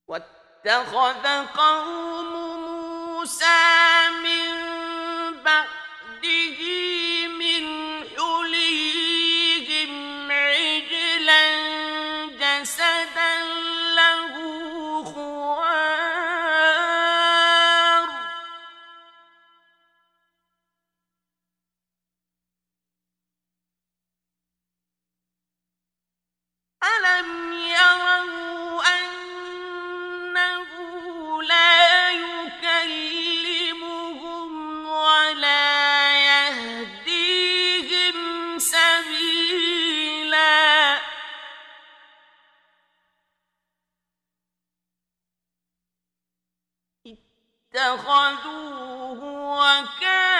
واتخذ قوم موسى من بعده من حليهم عجلا جسدا له خوار ألم يروا أنه لا يكلمهم ولا يهديهم سبيلا اتخذوه وكانوا